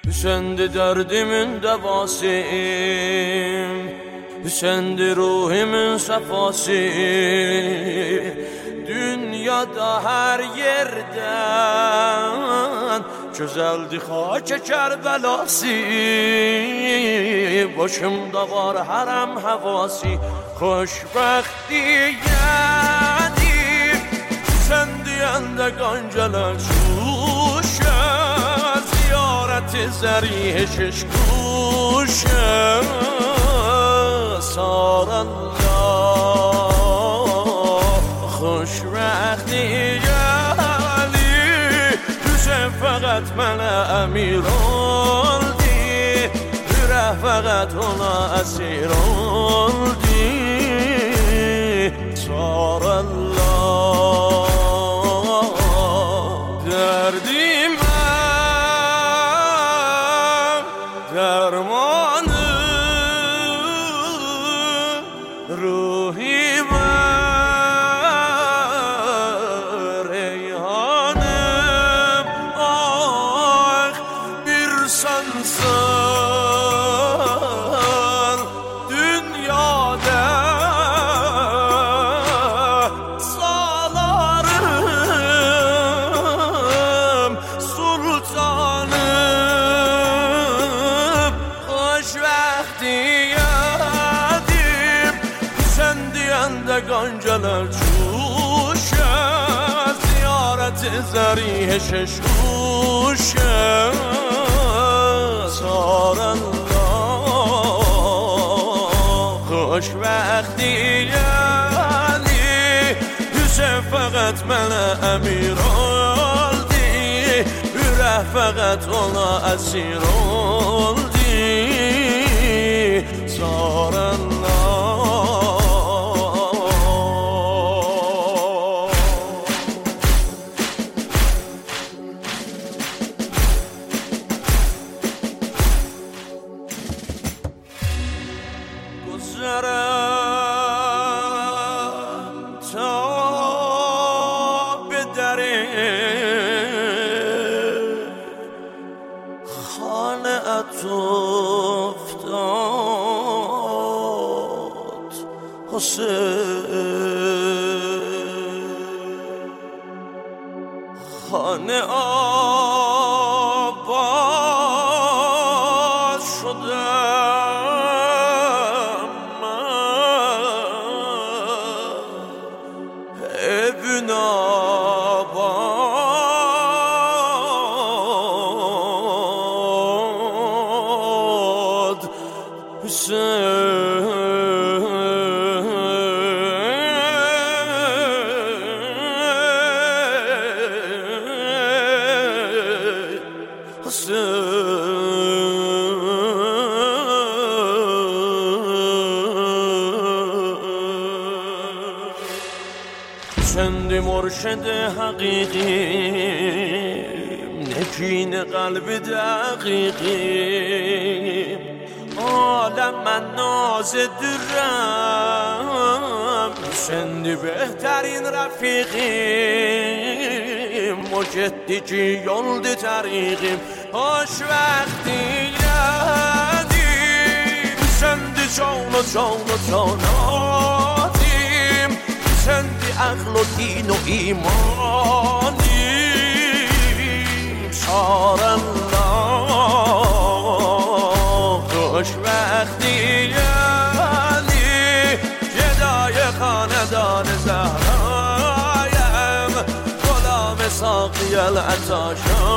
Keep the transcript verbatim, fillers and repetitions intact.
Hüsendi derdimin devasıyım, Hüsendi ruhimin sefası. Dünyada her yerden güzeldi Hacı Kerbelası. Başımda var haram havası, xoşbəxti yani. Sen diyende ganceler şuşe, ziyareti zerih şişkuşe. Sarallah xoşbəxti yani. Hüseyin fəqət mənə əmir oldu, ürək fəqət ona əsir oldu. Sarallah derdimə dermanı, ruhime reyhanım. Ah bir sensen dünyada salarım sultanım. Xoşbəxti de ganceler çuşe, ziyareti zerih şişkuşe. Sarallah xoşbəxti yani. Hüseyin fəqət mənə əmir oldu, ürək fəqət ona əsir oldu. Sarallah گذرم تا به در خانه ات افتاد حسین. خانه آباد شده Sendi مرشد حقیقیم، نگین قلب دقیقیم. عالم من ناز درم، sendi بهترین رفیقیم. مجددی یولد طریقیم. خوشبختی یعنی sendi جان و جان و جاناتیم. sendi عقل و دین و ایمانیم. سارالله خوشبختی یعنی گدای خاندان زهرایم. غلام ساقی العطاشان